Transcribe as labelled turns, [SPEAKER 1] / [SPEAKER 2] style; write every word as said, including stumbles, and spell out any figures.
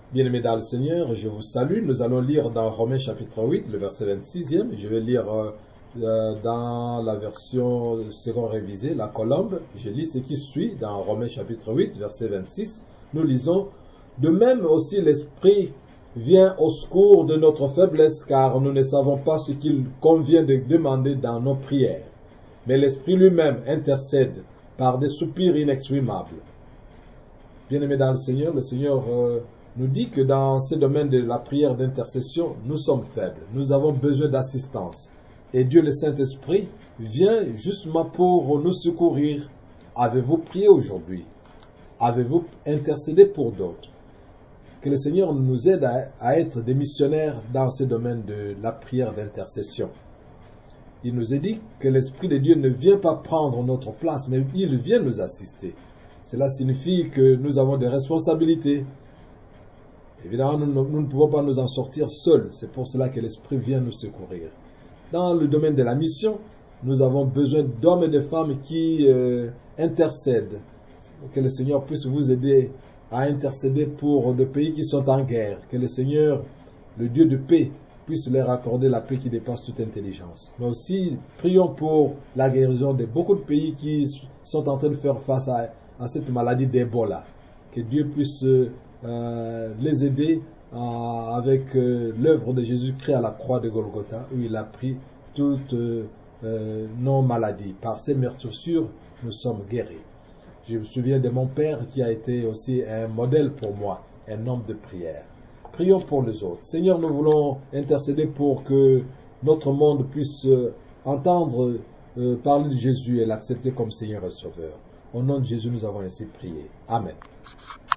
[SPEAKER 1] Bien-aimés dans le Seigneur, je vous salue. Nous allons lire dans Romains chapitre huit, le verset vingt-sixième. Je vais lire euh, dans la version seconde révisée, la colombe. Je lis ce qui suit dans Romains chapitre huit, verset vingt-six. Nous lisons: de même aussi l'Esprit vient au secours de notre faiblesse, car nous ne savons pas ce qu'il convient de demander dans nos prières. Mais l'Esprit lui-même intercède par des soupirs inexprimables. Bien-aimés dans le Seigneur, le Seigneur euh, nous dit que dans ce domaine de la prière d'intercession, nous sommes faibles. Nous avons besoin d'assistance. Et Dieu le Saint-Esprit vient justement pour nous secourir. Avez-vous prié aujourd'hui? Avez-vous intercédé pour d'autres? Que le Seigneur nous aide à, à être des missionnaires dans ce domaine de la prière d'intercession. Il nous est dit que l'Esprit de Dieu ne vient pas prendre notre place, mais il vient nous assister. Cela signifie que nous avons des responsabilités. Évidemment, nous, nous ne pouvons pas nous en sortir seuls. C'est pour cela que l'Esprit vient nous secourir. Dans le domaine de la mission, nous avons besoin d'hommes et de femmes qui euh, intercèdent. Que le Seigneur puisse vous aider à intercéder pour des pays qui sont en guerre. Que le Seigneur, le Dieu de paix, puisse leur accorder la paix qui dépasse toute intelligence. Mais aussi, prions pour la guérison de beaucoup de pays qui sont en train de faire face à, à cette maladie d'Ebola. Que Dieu puisse euh, les aider euh, avec euh, l'œuvre de Jésus-Christ à la croix de Golgotha, où il a pris toutes euh, nos maladies. Par ses meurtrissures, nous sommes guéris. Je me souviens de mon père qui a été aussi un modèle pour moi, un homme de prière. Prions pour les autres. Seigneur, nous voulons intercéder pour que notre monde puisse euh, entendre euh, parler de Jésus et l'accepter comme Seigneur et Sauveur. Au nom de Jésus, nous avons ainsi prié. Amen.